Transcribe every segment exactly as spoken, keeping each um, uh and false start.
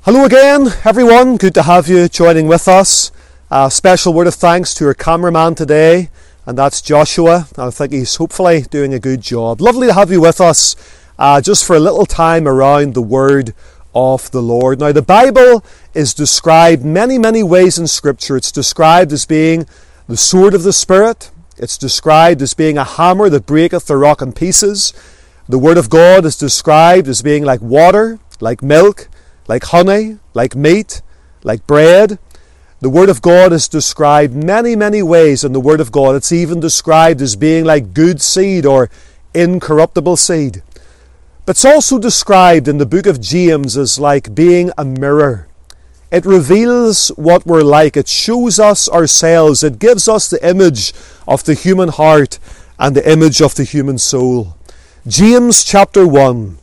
Hello again, everyone. Good to have you joining with us. A special word of thanks to our cameraman today, and that's Joshua. I think he's hopefully doing a good job. Lovely to have you with us uh, just for a little time around the Word of the Lord. Now, the Bible is described many, many ways in Scripture. It's described as being the sword of the Spirit. It's described as being a hammer that breaketh the rock in pieces. The Word of God is described as being like water, like milk, like honey, like meat, like bread. The Word of God is described many, many ways in the Word of God. It's even described as being like good seed or incorruptible seed. But it's also described in the book of James as like being a mirror. It reveals what we're like. It shows us ourselves. It gives us the image of the human heart and the image of the human soul. James chapter one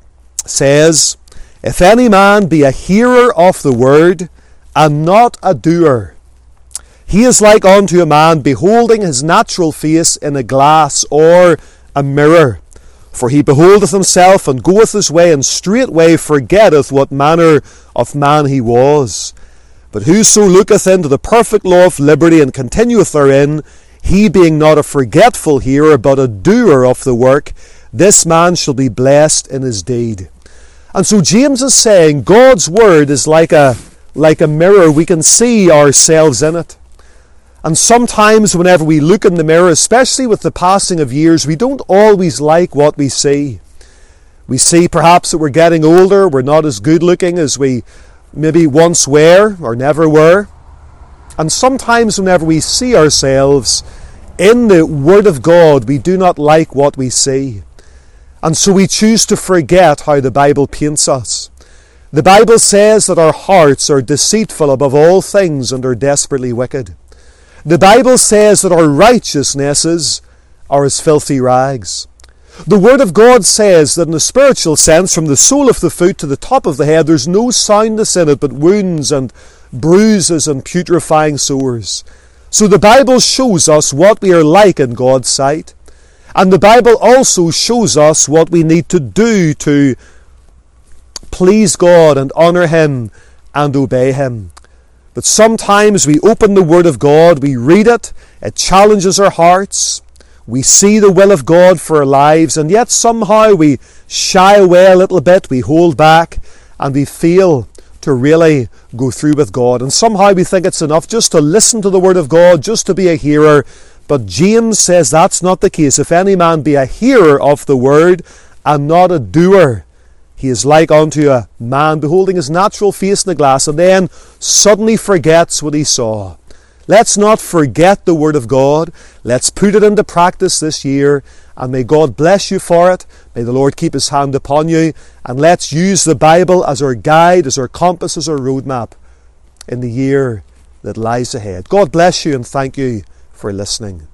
says, "If any man be a hearer of the word, and not a doer, he is like unto a man beholding his natural face in a glass or a mirror. For he beholdeth himself, and goeth his way, and straightway forgetteth what manner of man he was. But whoso looketh into the perfect law of liberty, and continueth therein, he being not a forgetful hearer, but a doer of the work, this man shall be blessed in his deed." And so James is saying God's word is like a like a mirror. We can see ourselves in it. And sometimes whenever we look in the mirror, especially with the passing of years, we don't always like what we see. We see perhaps that we're getting older, we're not as good looking as we maybe once were or never were. And sometimes whenever we see ourselves in the Word of God, we do not like what we see. And so we choose to forget how the Bible paints us. The Bible says that our hearts are deceitful above all things and are desperately wicked. The Bible says that our righteousnesses are as filthy rags. The Word of God says that in a spiritual sense, from the sole of the foot to the top of the head, there's no soundness in it but wounds and bruises and putrefying sores. So the Bible shows us what we are like in God's sight. And the Bible also shows us what we need to do to please God and honour Him and obey Him. But sometimes we open the Word of God, we read it, it challenges our hearts, we see the will of God for our lives, and yet somehow we shy away a little bit, we hold back, and we fail to really go through with God. And somehow we think it's enough just to listen to the Word of God, just to be a hearer. But James says that's not the case. If any man be a hearer of the word and not a doer, he is like unto a man beholding his natural face in the glass and then suddenly forgets what he saw. Let's not forget the Word of God. Let's put it into practice this year, and may God bless you for it. May the Lord keep His hand upon you, and let's use the Bible as our guide, as our compass, as our roadmap in the year that lies ahead. God bless you, and thank you for listening.